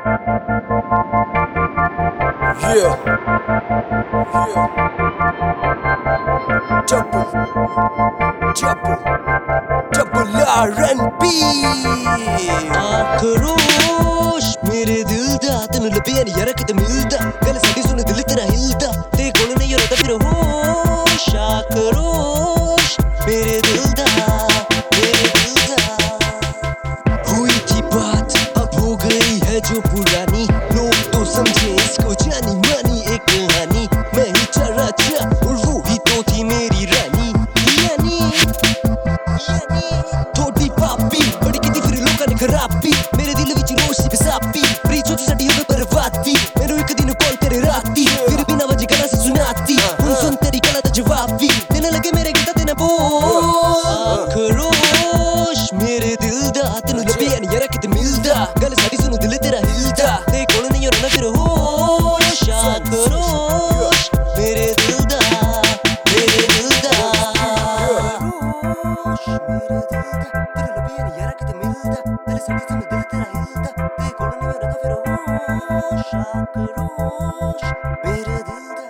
Yeah, yeah. Double, double, double R&B. आक्रोश मेरे दिल दा तेनू लब्भिया नी यार किते मिलदा गल साडी सुन दिल तेरा हिलदा ते कोल नहीं रहा फिर होश आक्रोश मेरे दिल दा हुई थी बात अब हो गई है जो पुरानी लोग तो समझे इसको जानी मानी एक कहानी मैं ही था राजा और वो ही तो थी मेरी रानी यानी थोड़ी पापी बड़ी किती फिर लोकां ने खराबी मेरे दिल विच रोशी बेसापी प्री सोच साडी होवे बर्बादी मैनू एक दिन कॉल करे राती फिर बिना वजह गला से सुनाती हुन सुन तेरी गला दा जवाब भी देने लगे मेरे गीता ते ना बोल आक्रोश मेरे दिल दा तेनू लब्भिया नी यार किते मिलदा गल साडी सुन दिल तेरा हिलदा ते कोल नहीं होना फिर होश आक्रोश मेरे दिल दा तेनू लब्भिया नी यार किते मिलदा गल साडी सुन दिल तेरा हिलदा ते कोल नहीं होना फिर होश आक्रोश मेरे दिल दा